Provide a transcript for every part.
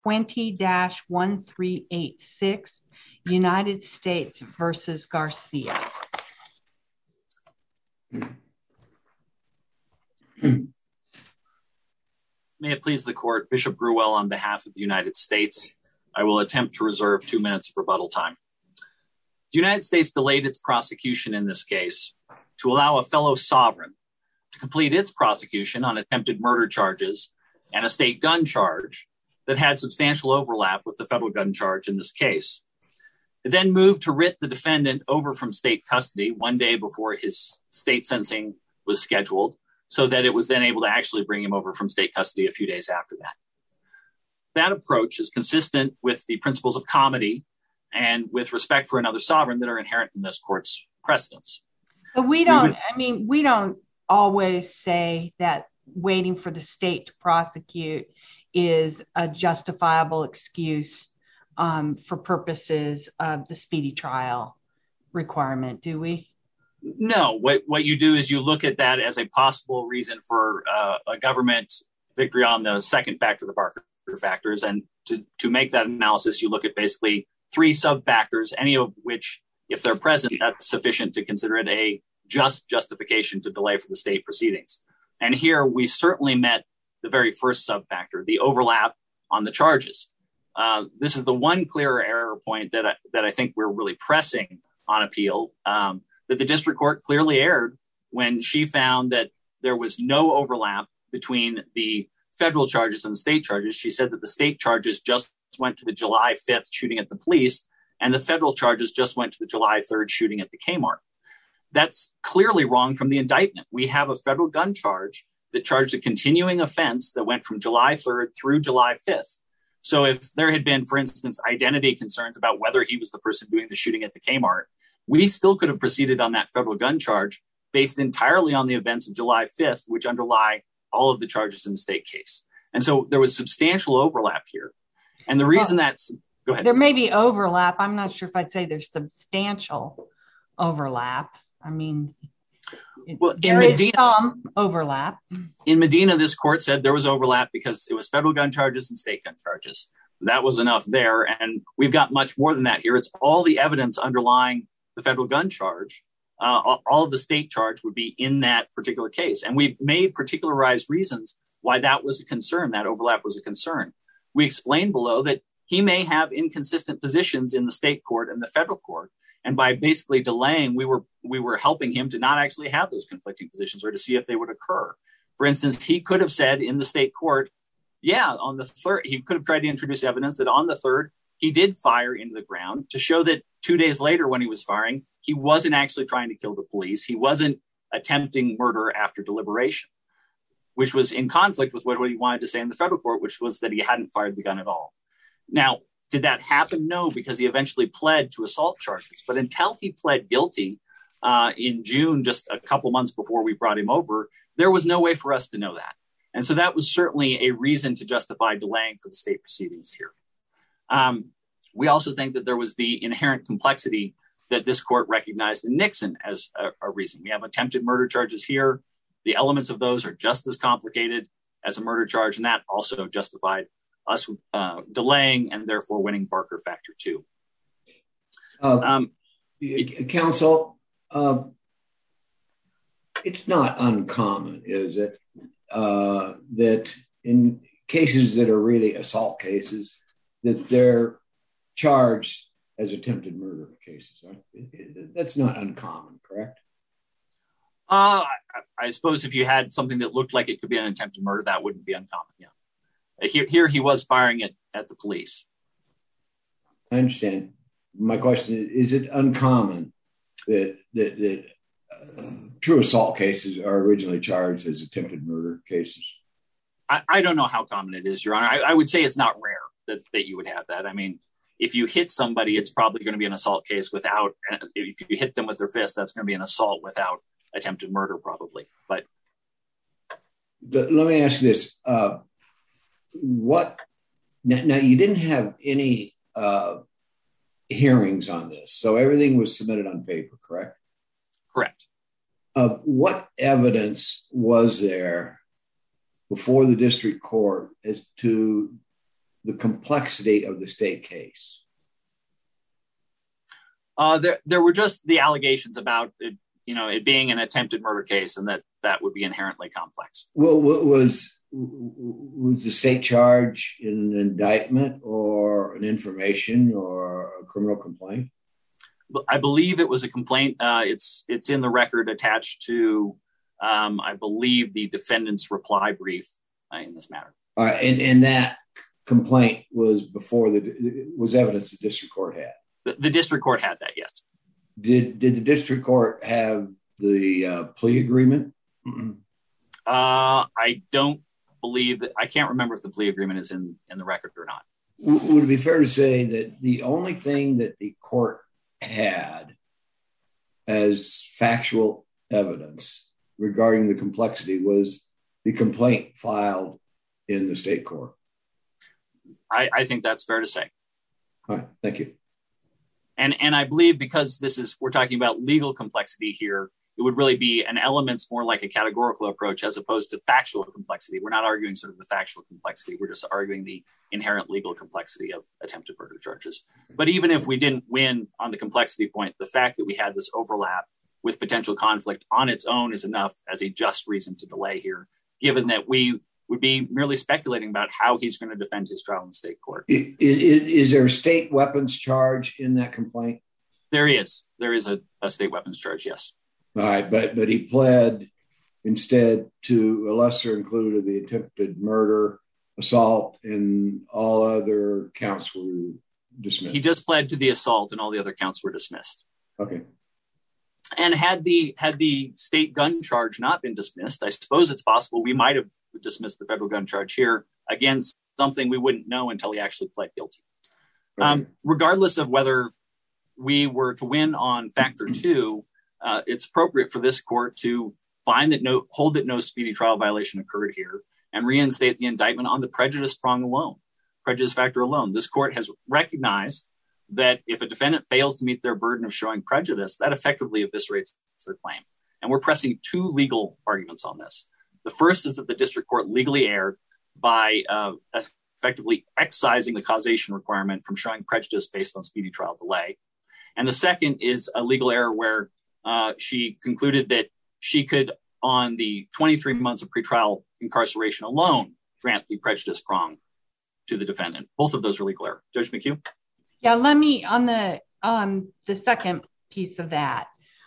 20-1386 United States versus Garcia. May it please the court, Bishop Grewell on behalf of the United States. I will attempt to reserve 2 minutes of rebuttal time. The United States delayed its prosecution in this case to allow a fellow sovereign to complete its prosecution on attempted murder charges and a state gun charge that had substantial overlap with the federal gun charge in this case. It then moved to writ the defendant over from state custody 1 day before his state sentencing was scheduled, so that it was then able to actually bring him over from state custody a few days after that. That approach is consistent with the principles of comity and with respect for another sovereign that are inherent in this court's precedents. But we don't always say that waiting for the state to prosecute is a justifiable excuse for purposes of the speedy trial requirement, do we? No, what you do is you look at that as a possible reason for a government victory on the second factor, the Barker factors. And to make that analysis, you look at basically 3 sub-factors, any of which, if they're present, that's sufficient to consider it a just justification to delay for the state proceedings. And here we certainly met the very first sub-factor, the overlap on the charges. This is the one clear error point that I think we're really pressing on appeal, that the district court clearly erred when she found that there was no overlap between the federal charges and the state charges. She said that the state charges just went to the July 5th shooting at the police, and the federal charges just went to the July 3rd shooting at the Kmart. That's clearly wrong from the indictment. We have a federal gun charge that charged a continuing offense that went from July 3rd through July 5th. So if there had been, for instance, identity concerns about whether he was the person doing the shooting at the Kmart, we still could have proceeded on that federal gun charge based entirely on the events of July 5th, which underlie all of the charges in the state case. And so there was substantial overlap here. And the reason go ahead. There may be overlap. I'm not sure if I'd say there's substantial overlap. I mean, there is some overlap. In Medina, this court said there was overlap because it was federal gun charges and state gun charges. That was enough there. And we've got much more than that here. It's all the evidence underlying the federal gun charge. All of the state charge would be in that particular case. And we've made particularized reasons why that was a concern, that overlap was a concern. We explained below that he may have inconsistent positions in the state court and the federal court. And by basically delaying, we were helping him to not actually have those conflicting positions or to see if they would occur. For instance, he could have said in the state court, on the 3rd, he could have tried to introduce evidence that on the 3rd, he did fire into the ground to show that 2 days later when he was firing, he wasn't actually trying to kill the police. He wasn't attempting murder after deliberation, which was in conflict with what he wanted to say in the federal court, which was that he hadn't fired the gun at all. Now, did that happen? No, because he eventually pled to assault charges. But until he pled guilty in June, just a couple months before we brought him over, there was no way for us to know that. And so that was certainly a reason to justify delaying for the state proceedings here. We also think that there was the inherent complexity that this court recognized in Nixon as a reason. We have attempted murder charges here. The elements of those are just as complicated as a murder charge, and that also justified us delaying and therefore winning Barker Factor 2. Counsel, it's not uncommon, is it, that in cases that are really assault cases, that they're charged as attempted murder cases? That's not uncommon, correct? I suppose if you had something that looked like it could be an attempted murder, that wouldn't be uncommon, yeah. Here he was firing it at the police. I understand. My question is it uncommon that true assault cases are originally charged as attempted murder cases? I don't know how common it is, Your Honor. I would say it's not rare that you would have that. I mean, if you hit somebody, it's probably going to be an assault case without, if you hit them with their fist, that's going to be an assault without attempted murder probably. But let me ask you this. Now you didn't have any hearings on this, so everything was submitted on paper, correct? Correct. What evidence was there before the district court as to the complexity of the state case? There were just the allegations about it, it being an attempted murder case, and that would be inherently complex. Well, was the state charge in an indictment or an information or a criminal complaint? I believe it was a complaint. It's in the record attached to, I believe, the defendant's reply brief in this matter. All right, and that complaint was was evidence the district court had. The district court had that, yes. Did the district court have the plea agreement? I don't believe that. I can't remember if the plea agreement is in the record or not. Would it be fair to say that the only thing that the court had as factual evidence regarding the complexity was the complaint filed in the state court? I think that's fair to say. All right, thank you. And I believe because we're talking about legal complexity here, it would really be an elements more like a categorical approach as opposed to factual complexity. We're not arguing sort of the factual complexity. We're just arguing the inherent legal complexity of attempted murder charges. But even if we didn't win on the complexity point, the fact that we had this overlap with potential conflict on its own is enough as a just reason to delay here, given that we would be merely speculating about how he's going to defend his trial in the state court. Is there a state weapons charge in that complaint? There is. There is a state weapons charge, yes. All right, but he pled instead to a lesser included of the attempted murder, assault, and all other counts were dismissed. He just pled to the assault and all the other counts were dismissed. Okay. And had the state gun charge not been dismissed, I suppose it's possible we might have dismissed the federal gun charge here. Again, something we wouldn't know until he actually pled guilty. Okay. Regardless of whether we were to win on factor 2, it's appropriate for this court to hold that no speedy trial violation occurred here and reinstate the indictment on the prejudice factor alone. This court has recognized that if a defendant fails to meet their burden of showing prejudice, that effectively eviscerates their claim. And we're pressing 2 legal arguments on this. The first is that the district court legally erred by effectively excising the causation requirement from showing prejudice based on speedy trial delay. And the second is a legal error where she concluded that she could, on the 23 months of pretrial incarceration alone, grant the prejudice prong to the defendant. Both of those are legal error. Judge McHugh? Yeah, let me, on the second piece of that,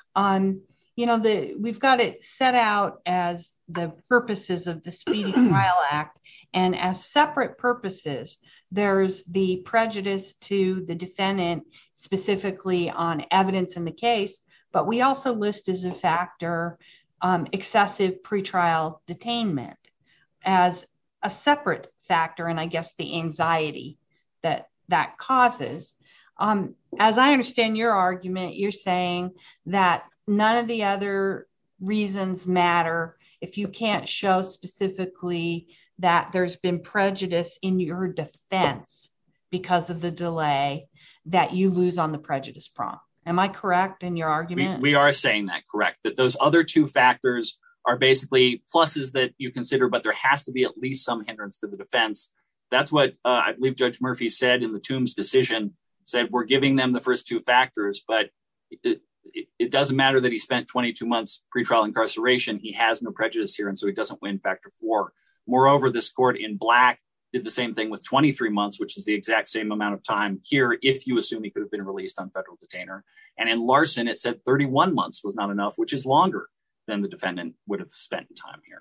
we've got it set out as the purposes of the Speedy Trial Act, and as separate purposes, there's the prejudice to the defendant specifically on evidence in the case, but we also list as a factor excessive pretrial detainment as a separate factor, and I guess the anxiety that causes. As I understand your argument, you're saying that none of the other reasons matter if you can't show specifically that there's been prejudice in your defense because of the delay, that you lose on the prejudice prong. Am I correct in your argument? We are saying that, correct, that those other 2 factors are basically pluses that you consider, but there has to be at least some hindrance to the defense. That's what I believe Judge Murphy said in the Toombs decision, said we're giving them the first 2 factors, but it doesn't matter that he spent 22 months pretrial incarceration. He has no prejudice here, and so he doesn't win factor 4. Moreover, this court in Black did the same thing with 23 months, which is the exact same amount of time here if you assume he could have been released on federal detainer. And in Larson, it said 31 months was not enough, which is longer than the defendant would have spent time here.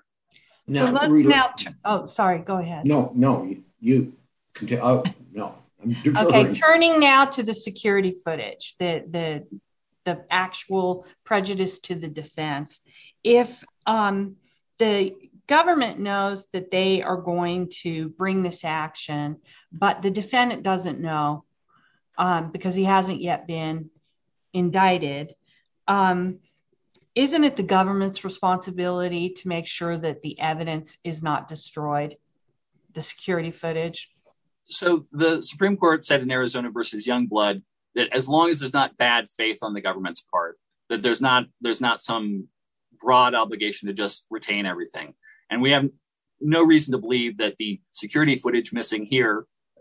Sorry, go ahead. No, you continue. Oh, no. Okay, turning now to the security footage, the actual prejudice to the defense. If the government knows that they are going to bring this action, but the defendant doesn't know because he hasn't yet been indicted, isn't it the government's responsibility to make sure that the evidence is not destroyed, the security footage? So the Supreme Court said in Arizona versus Youngblood that as long as there's not bad faith on the government's part, that there's not some broad obligation to just retain everything. And we have no reason to believe that the security footage missing here,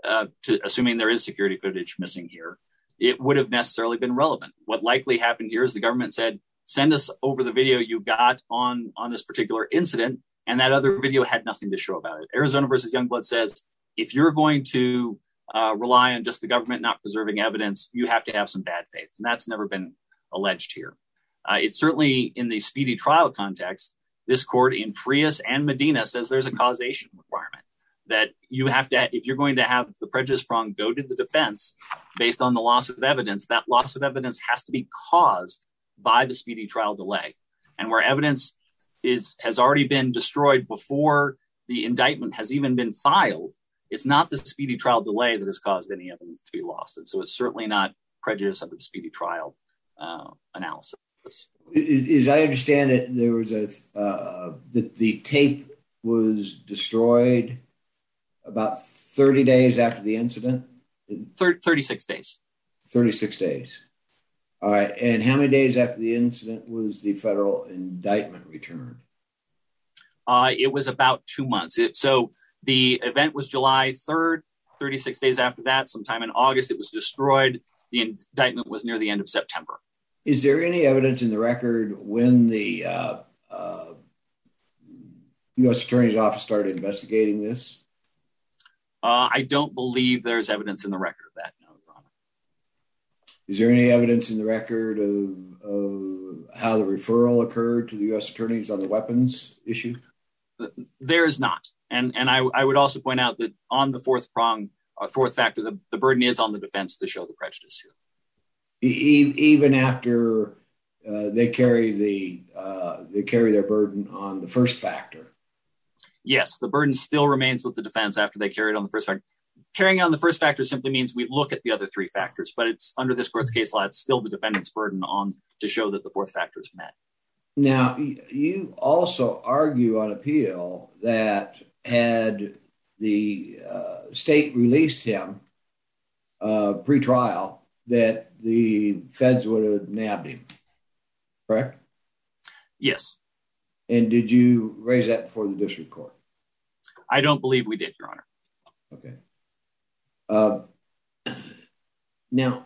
assuming there is security footage missing here, it would have necessarily been relevant. What likely happened here is the government said, send us over the video you got on this particular incident, and that other video had nothing to show about it. Arizona versus Youngblood says, if you're going to rely on just the government not preserving evidence, you have to have some bad faith. And that's never been alleged here. It's certainly in the speedy trial context, this court in Frias and Medina says there's a causation requirement that you have to, if you're going to have the prejudice prong go to the defense based on the loss of evidence, that loss of evidence has to be caused by the speedy trial delay. And where evidence has already been destroyed before the indictment has even been filed, it's not the speedy trial delay that has caused any evidence to be lost. And so it's certainly not prejudice under the speedy trial analysis. As I understand it, there was the tape was destroyed about 30 days after the incident? 36 days. 36 days. All right. And how many days after the incident was the federal indictment returned? It was about 2 months. So the event was July 3rd, 36 days after that, sometime in August, it was destroyed. The indictment was near the end of September. Is there any evidence in the record when the U.S. Attorney's Office started investigating this? I don't believe there's evidence in the record of that, no, Your Honor. Is there any evidence in the record of how the referral occurred to the U.S. attorneys on the weapons issue? There is not. And I would also point out that on the fourth factor, the burden is on the defense to show the prejudice here. Even after they carry their burden on the first factor. Yes, the burden still remains with the defense after they carry it on the first factor. Carrying on the first factor simply means we look at the other three factors, but it's under this court's case law, it's still the defendant's burden on to show that the fourth factor is met. Now, you also argue on appeal that had the state released him pre-trial, that the feds would have nabbed him, correct? Yes. And did you raise that before the district court? I don't believe we did, Your Honor. Okay. Now,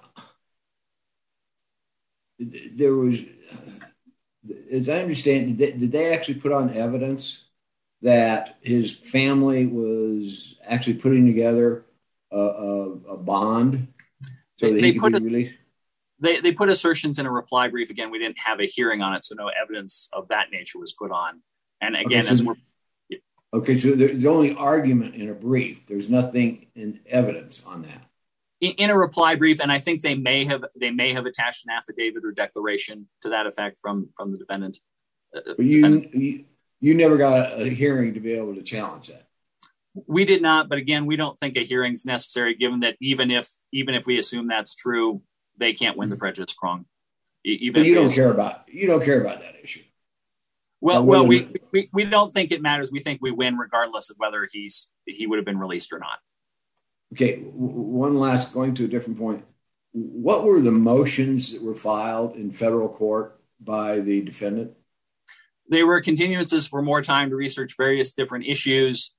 there was, as I understand, did they actually put on evidence that his family was actually putting together a bond so that he could be released? They put assertions in a reply brief. Again, we didn't have a hearing on it, so no evidence of that nature was put on. And again, okay, so there's only argument in a brief. There's nothing in evidence on that. In a reply brief, and I think they may have attached an affidavit or declaration to that effect from the defendant. But you never got a hearing to be able to challenge that. We did not, but again, we don't think a hearing is necessary, given that even if we assume that's true, they can't win the prejudice prong. Even you don't care about that issue. Well, we don't think it matters. We think we win regardless of whether he would have been released or not. Okay, one last, going to a different point. What were the motions that were filed in federal court by the defendant? They were continuances for more time to research various different issues.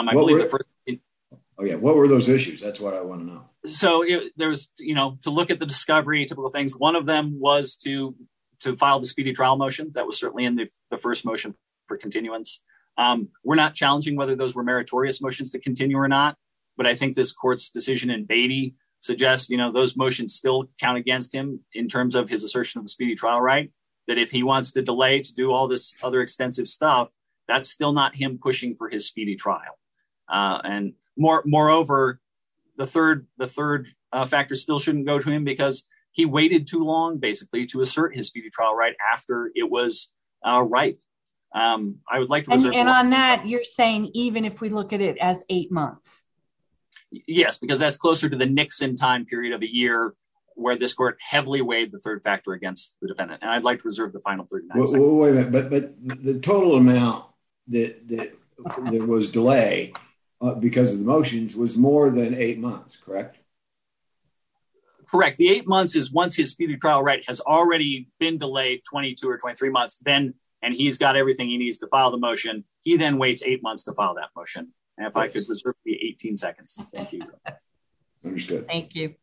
What were those issues? That's what I want to know. So there was, to look at the discovery, typical things. One of them was to file the speedy trial motion. That was certainly in the first motion for continuance. We're not challenging whether those were meritorious motions to continue or not, but I think this court's decision in Beatty suggests, those motions still count against him in terms of his assertion of the speedy trial right, that if he wants to delay to do all this other extensive stuff, that's still not him pushing for his speedy trial. And moreover, the third factor still shouldn't go to him because he waited too long, basically, to assert his speedy trial right after it was ripe. I would like to reserve. And on that, you're saying even if we look at it as 8 months. Yes, because that's closer to the Nixon time period of a year where this court heavily weighed the third factor against the defendant. And I'd like to reserve the final 39 seconds. Wait a minute, but the total amount that there was delay because of the motions was more than 8 months, correct? Correct. The 8 months is once his speedy trial right has already been delayed 22 or 23 months, and he's got everything he needs to file the motion. He then waits 8 months to file that motion. And if I could reserve the 18 seconds. Thank you. Understood. Thank you.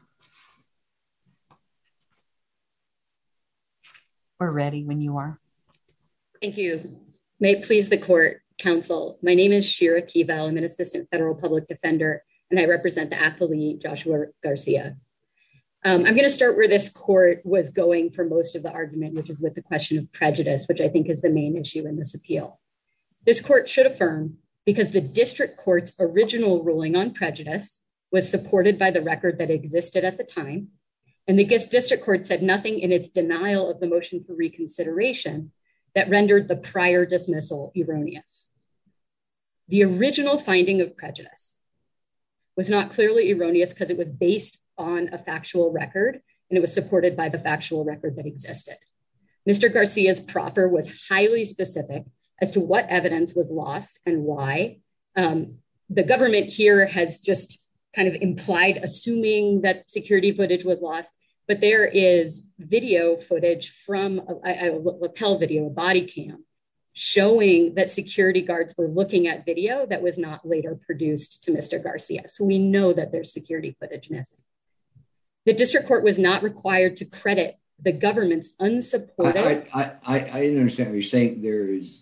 We're ready when you are. Thank you. May it please the court, counsel. My name is Shira Keeval. I'm an assistant federal public defender, and I represent the appellee, Joshua Garcia. I'm going to start where this court was going for most of the argument, which is with the question of prejudice, which I think is the main issue in this appeal. This court should affirm because the district court's original ruling on prejudice was supported by the record that existed at the time, and the district court said nothing in its denial of the motion for reconsideration that rendered the prior dismissal erroneous. The original finding of prejudice was not clearly erroneous because it was based on a factual record, and it was supported by the factual record that existed. Mr. Garcia's proffer was highly specific as to what evidence was lost and why. The government here has just kind of implied assuming that security footage was lost, but there is video footage from a lapel video, a body cam, showing that security guards were looking at video that was not later produced to Mr. Garcia. So we know that there's security footage missing. The district court was not required to credit the government's unsupported. I didn't understand what you're saying. There is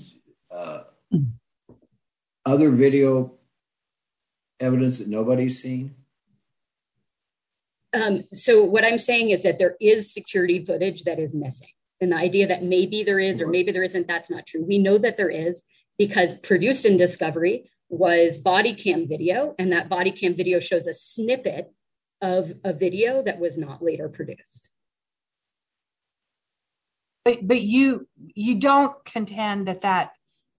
other video evidence that nobody's seen? So what I'm saying is that there is security footage that is missing. And the idea that maybe there is or maybe there isn't, that's not true. We know that there is because produced in discovery was body cam video, and that body cam video shows a snippet of a video that was not later produced. But you don't contend that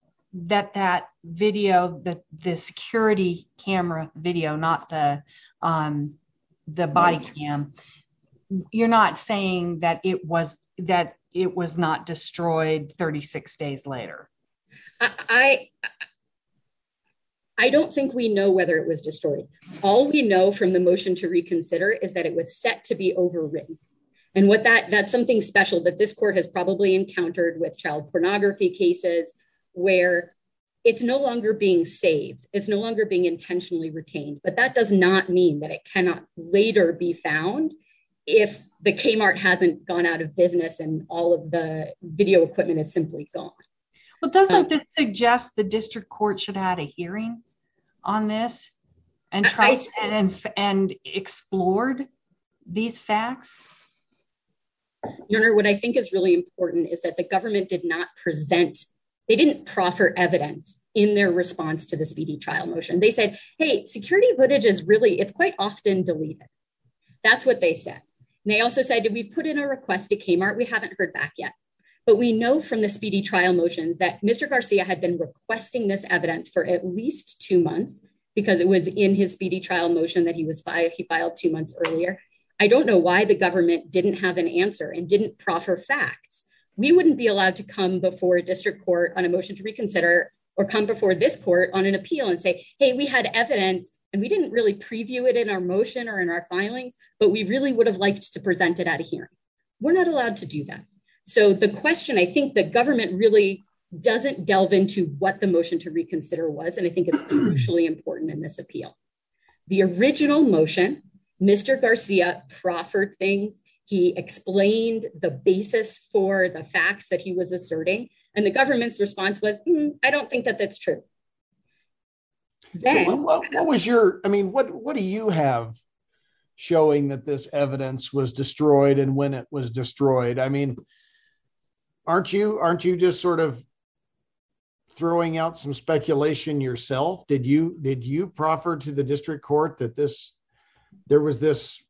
video, the security camera video, not the body cam. You're not saying that it was not destroyed 36 days later. I don't think we know whether it was destroyed. All we know from the motion to reconsider is that it was set to be overwritten. And that's something special that this court has probably encountered with child pornography cases where it's no longer being saved. It's no longer being intentionally retained, but that does not mean that it cannot later be found if the Kmart hasn't gone out of business and all of the video equipment is simply gone. Well, doesn't this suggest the district court should have had a hearing on this and and explored these facts? Your Honor, what I think is really important is that the government did not they didn't proffer evidence in their response to the speedy trial motion. They said, hey, security footage it's quite often deleted. That's what they said. And they also said, did we put in a request to Kmart? We haven't heard back yet. But we know from the speedy trial motions that Mr. Garcia had been requesting this evidence for at least 2 months because it was in his speedy trial motion that he filed 2 months earlier. I don't know why the government didn't have an answer and didn't proffer facts. We wouldn't be allowed to come before a district court on a motion to reconsider or come before this court on an appeal and say, hey, we had evidence and we didn't really preview it in our motion or in our filings, but we really would have liked to present it at a hearing. We're not allowed to do that. So the question, I think the government really doesn't delve into what the motion to reconsider was, and I think it's crucially important in this appeal. The original motion, Mr. Garcia proffered things. He explained the basis for the facts that he was asserting, and the government's response was, I don't think that that's true. Then, so what was what do you have showing that this evidence was destroyed and when it was destroyed? I mean, aren't you just sort of throwing out some speculation yourself? Did you proffer to the district court that there was this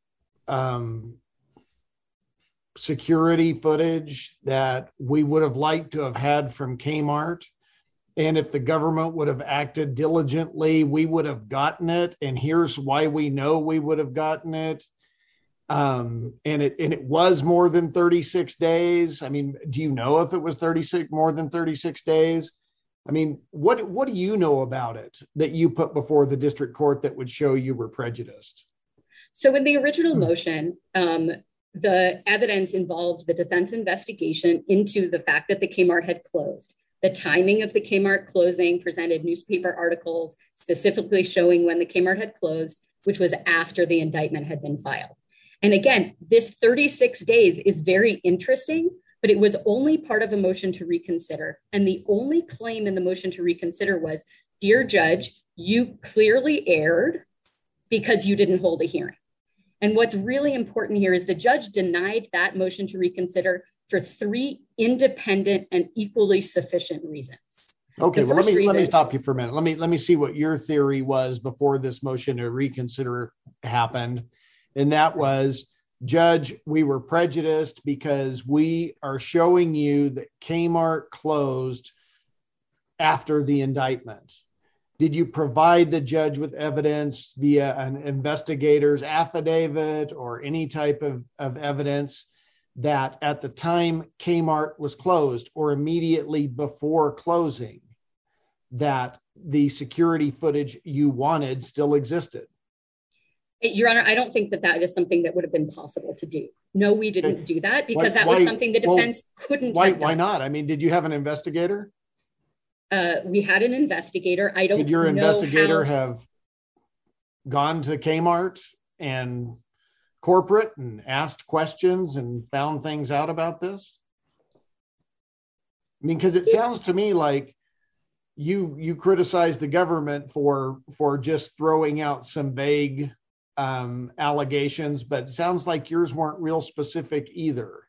security footage that we would have liked to have had from Kmart? And if the government would have acted diligently, we would have gotten it. And here's why we know we would have gotten it. And it was more than 36 days. I mean, do you know if it was more than 36 days? I mean, what do you know about it that you put before the district court that would show you were prejudiced? So in the original motion, the evidence involved the defense investigation into the fact that the Kmart had closed. The timing of the Kmart closing presented newspaper articles specifically showing when the Kmart had closed. which was after the indictment had been filed. And again, this 36 days is very interesting, but it was only part of a motion to reconsider. And the only claim in the motion to reconsider was, dear judge, you clearly erred because you didn't hold a hearing. And what's really important here is the judge denied that motion to reconsider for 3 independent and equally sufficient reasons. Okay, well, let me stop you for a minute. Let me see what your theory was before this motion to reconsider happened. And that was, Judge, we were prejudiced because we are showing you that Kmart closed after the indictment. Did you provide the judge with evidence via an investigator's affidavit or any type of evidence that at the time Kmart was closed or immediately before closing, that the security footage you wanted still existed? Your Honor, I don't think that is something that would have been possible to do. No, we didn't do that because that was something the defense couldn't have done. Why not? I mean, did you have an investigator? We had an investigator. I don't know. Did your investigator have gone to Kmart and corporate and asked questions and found things out about this? I mean, because it sounds to me like you criticize the government for just throwing out some vague allegations, but it sounds like yours weren't real specific either.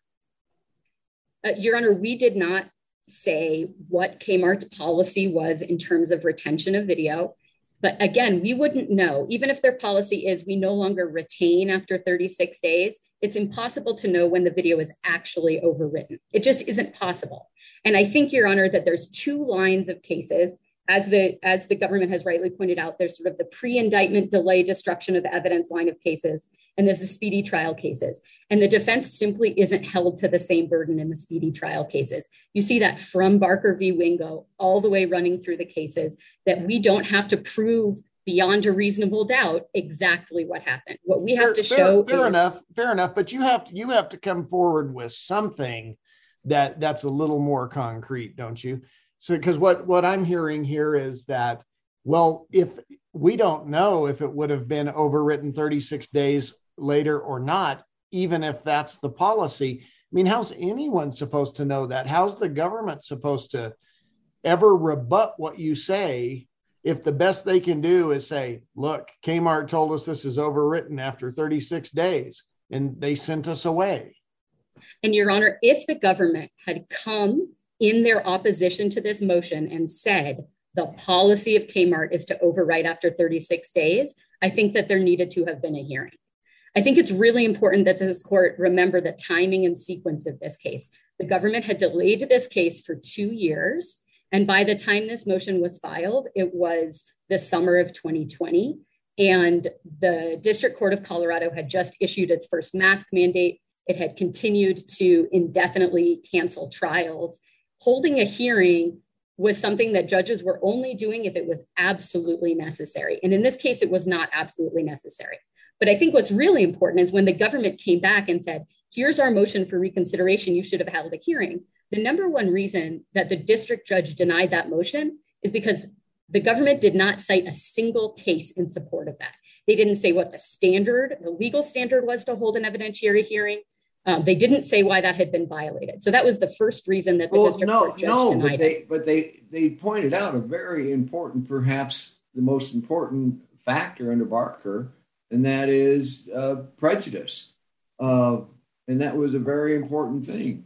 Your Honor, we did not say what Kmart's policy was in terms of retention of video. But again, we wouldn't know. Even if their policy is we no longer retain after 36 days, it's impossible to know when the video is actually overwritten. It just isn't possible. And I think, Your Honor, that there's 2 lines of cases. As the government has rightly pointed out, there's sort of the pre-indictment delay destruction of evidence line of cases, and there's the speedy trial cases. And the defense simply isn't held to the same burden in the speedy trial cases. You see that from Barker v. Wingo all the way running through the cases, that we don't have to prove beyond a reasonable doubt exactly what happened. What we have to show fair enough, but you have to come forward with something that's a little more concrete, don't you? So, because what I'm hearing here is that, well, if we don't know if it would have been overwritten 36 days later or not, even if that's the policy. I mean, how's anyone supposed to know that? How's the government supposed to ever rebut what you say if the best they can do is say, look, Kmart told us this is overwritten after 36 days and they sent us away? And Your Honor, if the government had come in their opposition to this motion and said the policy of Kmart is to overwrite after 36 days, I think that there needed to have been a hearing. I think it's really important that this court remember the timing and sequence of this case. The government had delayed this case for 2 years. And by the time this motion was filed, it was the summer of 2020. And the District Court of Colorado had just issued its first mask mandate. It had continued to indefinitely cancel trials. Holding a hearing was something that judges were only doing if it was absolutely necessary. And in this case, it was not absolutely necessary. But I think what's really important is when the government came back and said, here's our motion for reconsideration, you should have held a hearing. The number one reason that the district judge denied that motion is because the government did not cite a single case in support of that. They didn't say what the legal standard was to hold an evidentiary hearing. They didn't say why that had been violated. So that was the first reason that the district court judge denied it. But they pointed out a very important, perhaps the most important factor under Barker, and that is prejudice. And that was a very important thing.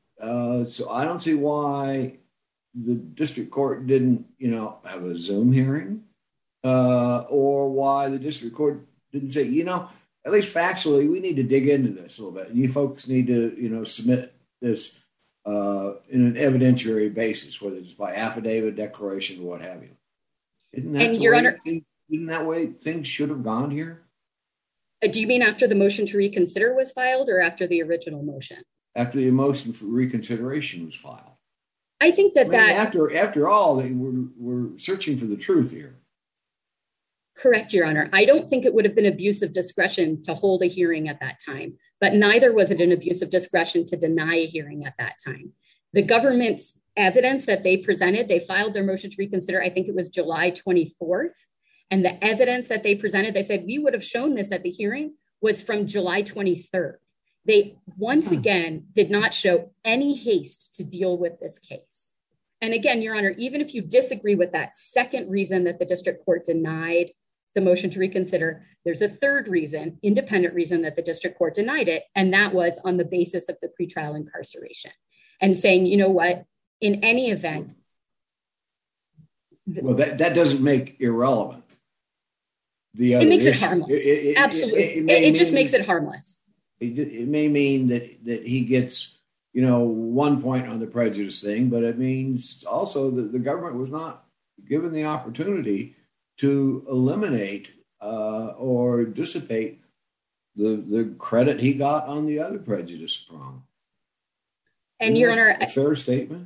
So I don't see why the district court didn't, have a Zoom hearing, or why the district court didn't say, at least factually, we need to dig into this a little bit. And you folks need to, submit this in an evidentiary basis, whether it's by affidavit, declaration, or what have you. Isn't that way things should have gone here? Do you mean after the motion to reconsider was filed or after the original motion? After the motion for reconsideration was filed. I think that after all, we're searching for the truth here. Correct, Your Honor. I don't think it would have been abuse of discretion to hold a hearing at that time, but neither was it an abuse of discretion to deny a hearing at that time. The government's evidence that they presented, they filed their motion to reconsider, I think it was July 24th. And the evidence that they presented, they said, we would have shown this at the hearing, was from July 23rd. They once again did not show any haste to deal with this case. And again, Your Honor, even if you disagree with that second reason that the district court denied the motion to reconsider, there's a third reason, independent reason that the district court denied it. And that was on the basis of the pretrial incarceration and saying, you know what, in any event. Well, that doesn't make irrelevant. It makes it harmless. Absolutely. It just makes it harmless. It may mean that he gets, 1 point on the prejudice thing, but it means also that the government was not given the opportunity to eliminate or dissipate the credit he got on the other prejudice prong. And Your Honor, a fair statement.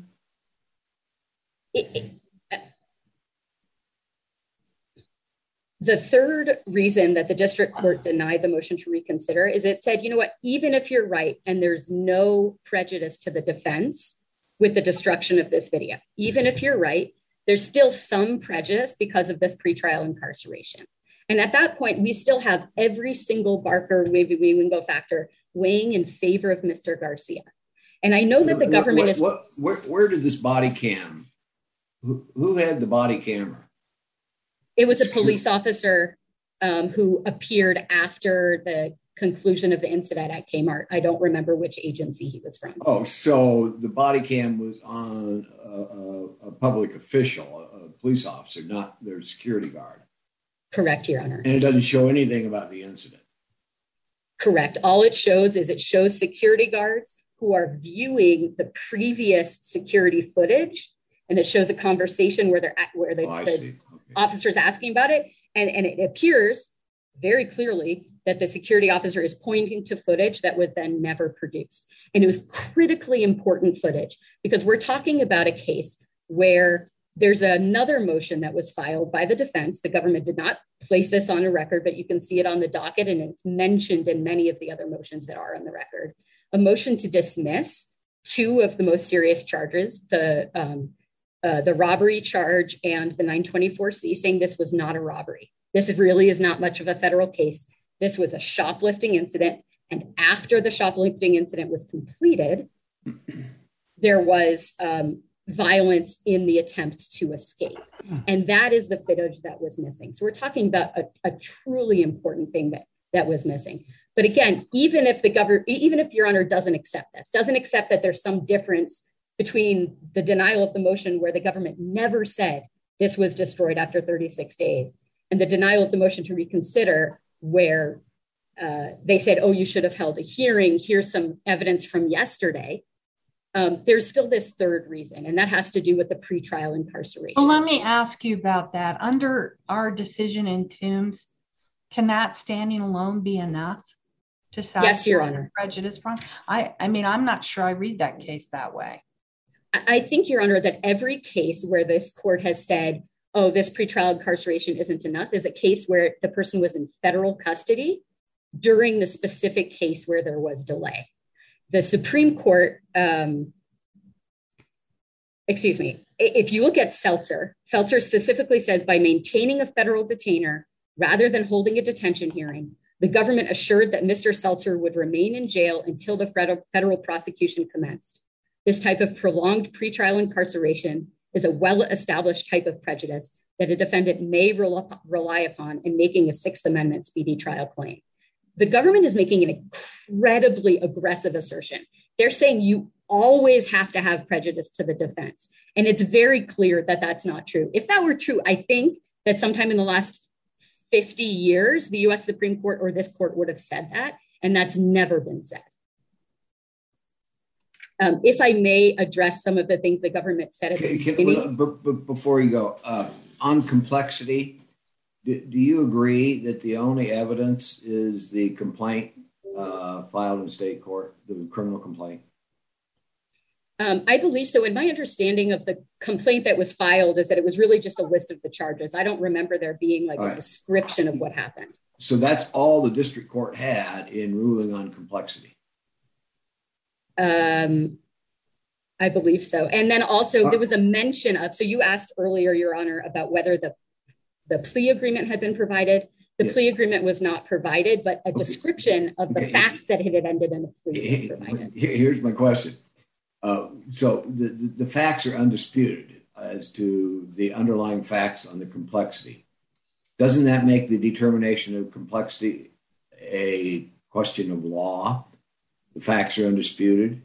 The third reason that the district court denied the motion to reconsider is it said, you know what, even if you're right and there's no prejudice to the defense with the destruction of this video, even if you're right, there's still some prejudice because of this pretrial incarceration. And at that point, we still have every single Barker-Wingo factor weighing in favor of Mr. Garcia. And I know that the government is... Where did this body cam? Who had the body camera? It was a police officer who appeared after the conclusion of the incident at Kmart. I don't remember which agency he was from. Oh, so the body cam was on a public official, a police officer, not their security guard. Correct, Your Honor. And it doesn't show anything about the incident. Correct. All it shows is it shows security guards who are viewing the previous security footage, and it shows a conversation where the officer's asking about it, and it appears very clearly that the security officer is pointing to footage that was then never produced. And it was critically important footage because we're talking about a case where there's another motion that was filed by the defense. The government did not place this on a record, but you can see it on the docket, and it's mentioned in many of the other motions that are on the record. A motion to dismiss two of the most serious charges, the robbery charge and the 924C, saying this was not a robbery. This really is not much of a federal case. This was a shoplifting incident. And after the shoplifting incident was completed, there was violence in the attempt to escape. And that is the footage that was missing. So we're talking about a truly important thing that was missing. But again, even if Your Honor doesn't accept that there's some difference between the denial of the motion where the government never said this was destroyed after 36 days and the denial of the motion to reconsider where they said, oh, you should have held a hearing. Here's some evidence from yesterday. There's still this third reason, and that has to do with the pretrial incarceration. Well, let me ask you about that. Under our decision in Toombs, can that standing alone be enough to satisfy yes, Your Honor. Prejudice prong? I mean, I'm not sure I read that case that way. I think, Your Honor, that every case where this court has said, oh, this pretrial incarceration isn't enough is a case where the person was in federal custody during the specific case where there was delay. The Supreme Court, if you look at Seltzer specifically says by maintaining a federal detainer rather than holding a detention hearing, the government assured that Mr. Seltzer would remain in jail until the federal prosecution commenced. This type of prolonged pretrial incarceration is a well-established type of prejudice that a defendant may rely upon in making a Sixth Amendment speedy trial claim. The government is making an incredibly aggressive assertion. They're saying you always have to have prejudice to the defense. And it's very clear that that's not true. If that were true, I think that sometime in the last 50 years, the U.S. Supreme Court or this court would have said that, and that's never been said. If I may address some of the things the government said at the beginning. But before you go, on complexity, do you agree that the only evidence is the complaint filed in state court, the criminal complaint? I believe so. And my understanding of the complaint that was filed is that it was really just a list of the charges. I don't remember there being like a description of what happened. So that's all the district court had in ruling on complexity. I believe so. And then also there was a mention of, so you asked earlier, Your Honor, about whether the plea agreement had been provided. The plea agreement was not provided, but a description of the facts that it had ended in a plea was provided. Here's my question. So the facts are undisputed as to the underlying facts on the complexity. Doesn't that make the determination of complexity a question of law? The facts are undisputed.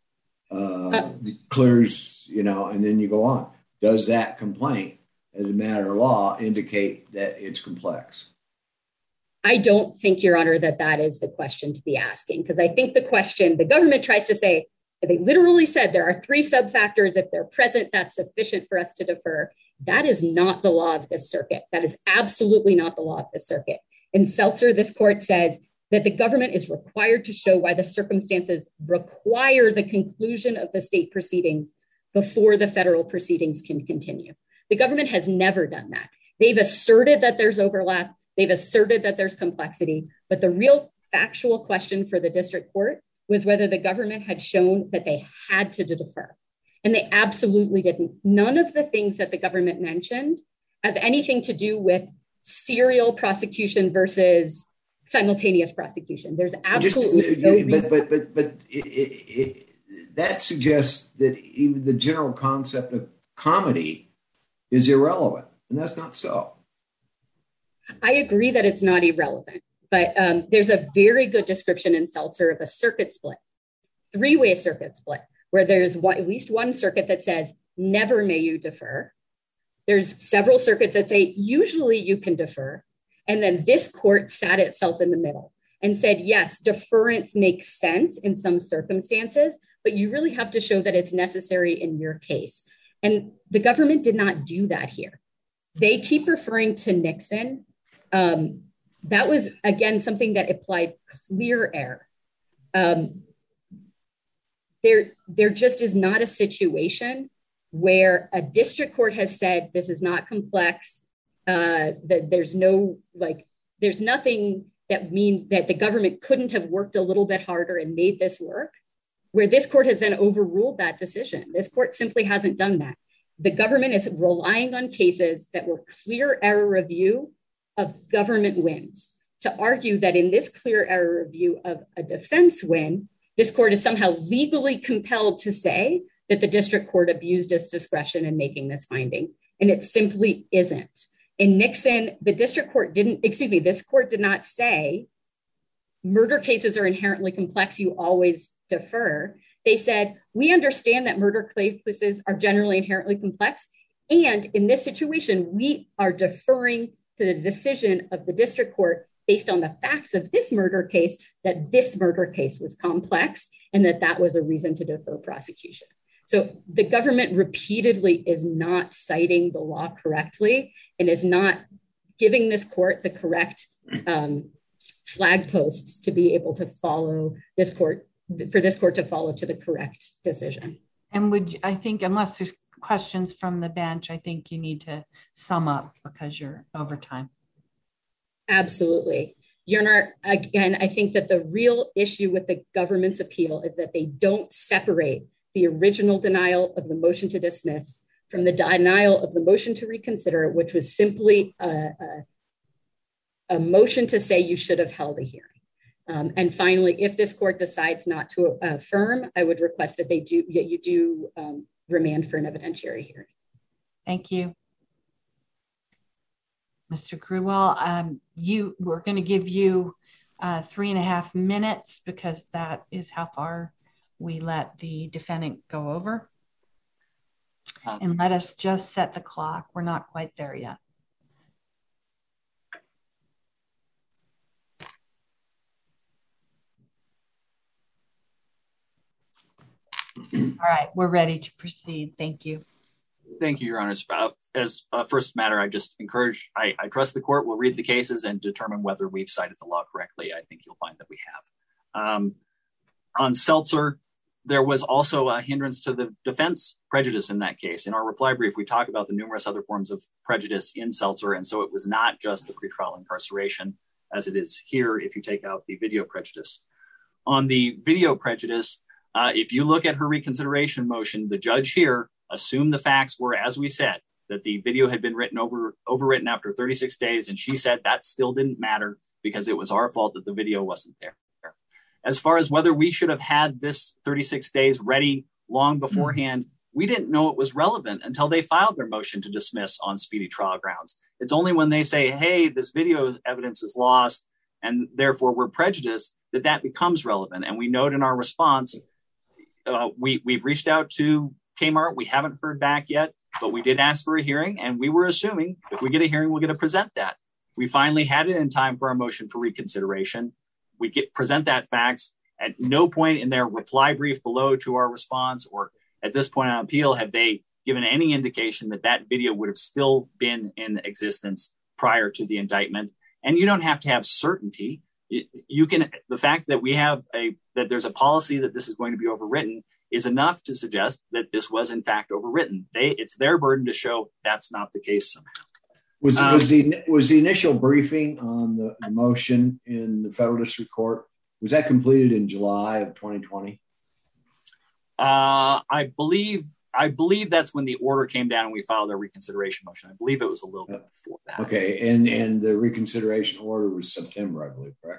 Clears, and then you go on. Does that complaint, as a matter of law, indicate that it's complex? I don't think, Your Honor, that is the question to be asking, because I think the question, the government tries to say, they literally said there are 3 sub-factors. If they're present, that's sufficient for us to defer. That is not the law of this circuit. That is absolutely not the law of this circuit. In Seltzer, this court says that the government is required to show why the circumstances require the conclusion of the state proceedings before the federal proceedings can continue. The government has never done that. They've asserted that there's overlap. They've asserted that there's complexity, but the real factual question for the district court was whether the government had shown that they had to defer. And they absolutely didn't. None of the things that the government mentioned have anything to do with serial prosecution versus simultaneous prosecution. There's absolutely no reason. But that suggests that even the general concept of comedy is irrelevant, and that's not so. I agree that it's not irrelevant, but there's a very good description in Seltzer of a circuit split, 3-way circuit split, where there's at least one circuit that says, never may you defer. There's several circuits that say, usually you can defer. And then this court sat itself in the middle and said, yes, deference makes sense in some circumstances, but you really have to show that it's necessary in your case. And the government did not do that here. They keep referring to Nixon. That was, again, something that applied clear error. There just is not a situation where a district court has said this is not complex, that there's nothing that means that the government couldn't have worked a little bit harder and made this work, where this court has then overruled that decision. This court simply hasn't done that. The government is relying on cases that were clear error review of government wins to argue that in this clear error review of a defense win, this court is somehow legally compelled to say that the district court abused its discretion in making this finding. And it simply isn't. In Nixon, this court did not say murder cases are inherently complex, you always defer. They said, we understand that murder cases are generally inherently complex. And in this situation, we are deferring to the decision of the district court based on the facts of this murder case, that this murder case was complex and that was a reason to defer prosecution. So the government repeatedly is not citing the law correctly and is not giving this court the correct flag posts to be able to follow this court, for this court to follow to the correct decision. And I think unless there's questions from the bench, I think you need to sum up because you're over time. Absolutely. Your Honor, again, I think that the real issue with the government's appeal is that they don't separate the original denial of the motion to dismiss from the denial of the motion to reconsider, which was simply a motion to say you should have held a hearing. And finally, if this court decides not to affirm, I would request that you do remand for an evidentiary hearing. Thank you. Mr. Grewal, we're going to give you 3.5 minutes because that is how far we let the defendant go over. And let us just set the clock. We're not quite there yet. All right, we're ready to proceed. Thank you. Thank you, Your Honor. As a first matter, I just encourage, I trust the court will read the cases and determine whether we've cited the law correctly. I think you'll find that we have. On Seltzer, there was also a hindrance to the defense prejudice in that case. In our reply brief, we talk about the numerous other forms of prejudice in Seltzer. And so it was not just the pretrial incarceration as it is here if you take out the video prejudice. On the video prejudice, if you look at her reconsideration motion, the judge here assumed the facts were, as we said, that the video had been overwritten after 36 days. And she said that still didn't matter because it was our fault that the video wasn't there. As far as whether we should have had this 36 days ready long beforehand, we didn't know it was relevant until they filed their motion to dismiss on speedy trial grounds. It's only when they say, hey, this video evidence is lost and therefore we're prejudiced that becomes relevant. And we note in our response, we've reached out to Kmart. We haven't heard back yet, but we did ask for a hearing, and we were assuming if we get a hearing, we're going to present that. We finally had it in time for our motion for reconsideration. We present that facts. At no point in their reply brief below to our response or at this point on appeal have they given any indication that video would have still been in existence prior to the indictment. And you don't have to have certainty. The fact that we have that there's a policy that this is going to be overwritten is enough to suggest that this was in fact overwritten. It's their burden to show that's not the case somehow. Was the initial briefing on the motion in the federal district court, was that completed in July of 2020? I believe that's when the order came down and we filed our reconsideration motion. I believe it was a little bit before that. Okay, and the reconsideration order was September, I believe, correct?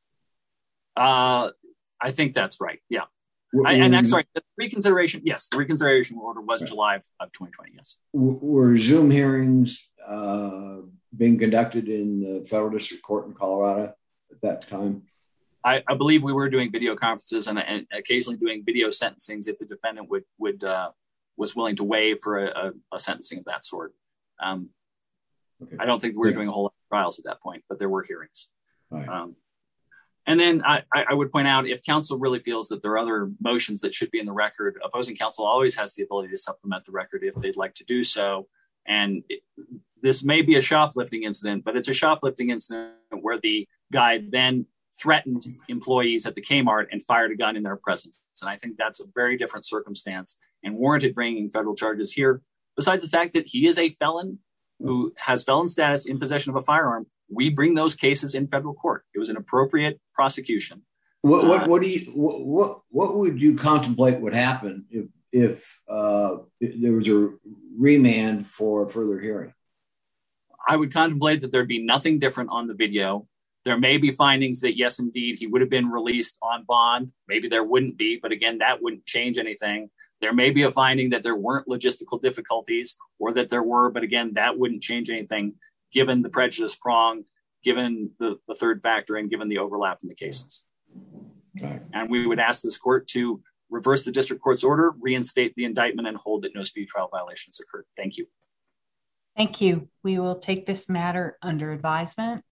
I think that's right. Yeah. The reconsideration order was July of 2020. Yes. Were Zoom hearings being conducted in the federal district court in Colorado at that time? I believe we were doing video conferences and occasionally doing video sentencings if the defendant was willing to waive for a sentencing of that sort. Okay. I don't think we were doing a whole lot of trials at that point, but there were hearings. Right. And then I would point out, if counsel really feels that there are other motions that should be in the record, opposing counsel always has the ability to supplement the record if they'd like to do so. And this may be a shoplifting incident, but it's a shoplifting incident where the guy then threatened employees at the Kmart and fired a gun in their presence. And I think that's a very different circumstance and warranted bringing federal charges here. Besides the fact that he is a felon who has felon status in possession of a firearm, we bring those cases in federal court. It was an appropriate prosecution. What would you contemplate would happen if there was a remand for further hearing? I would contemplate that there'd be nothing different on the video. There may be findings that, yes, indeed, he would have been released on bond. Maybe there wouldn't be, but again, that wouldn't change anything. There may be a finding that there weren't logistical difficulties or that there were, but again, that wouldn't change anything given the prejudice prong, given the third factor, and given the overlap in the cases. Okay. And we would ask this court to reverse the district court's order, reinstate the indictment, and hold that no speedy trial violations occurred. Thank you. Thank you. We will take this matter under advisement.